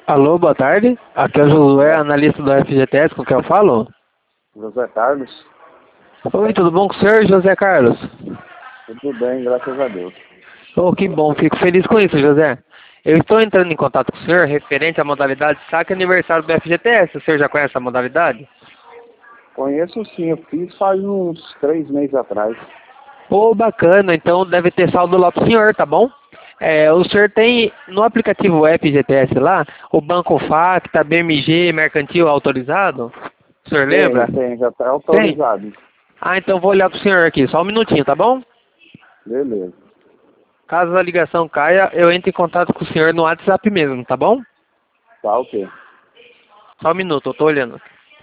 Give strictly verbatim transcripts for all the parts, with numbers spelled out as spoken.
Alô, boa tarde. Aqui é o Josué, analista do F G T S, com quem eu falo? José Carlos, Oi, tudo bom com o senhor, José Carlos? tudo bem, graças a Deus. Oh, que bom, fico feliz com isso, José. Eu estou entrando em contato com o senhor referente à modalidade saque aniversário do F G T S. O senhor já conhece a modalidade? Conheço sim, eu fiz faz uns três meses atrás. Oh, bacana, então deve ter saldo lá pro senhor, tá bom? É, o senhor tem no aplicativo F G T S lá, o Banco Facta, B M G, Mercantil autorizado? O senhor lembra? Tem, tem, já está Tem? autorizado. Ah, então vou olhar pro senhor aqui, só um minutinho, tá bom? Beleza. Caso a ligação caia, eu entro em contato com o senhor no WhatsApp mesmo, tá bom? Tá ok. Só um minuto, eu tô olhando.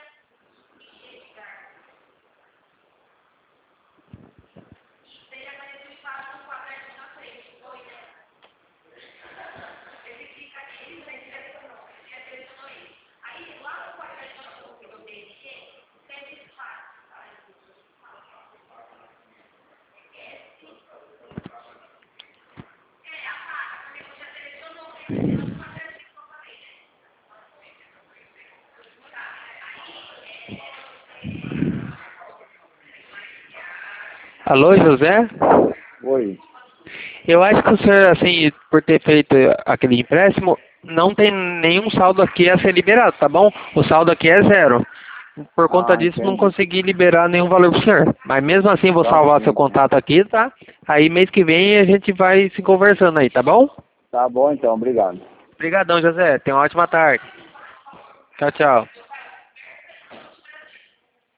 Alô, José? Oi. Eu acho que o senhor, assim, por ter feito aquele empréstimo, não tem nenhum saldo aqui a ser liberado, tá bom? O saldo aqui é zero. Por conta Ah, disso, não entendi. consegui liberar nenhum valor pro senhor. Mas mesmo assim, vou Tá salvar ok, seu então. contato aqui, tá? Aí mês que vem a gente vai se conversando aí, tá bom? Tá bom então, obrigado. Obrigadão, José. Tenha uma ótima tarde. Tchau, tchau.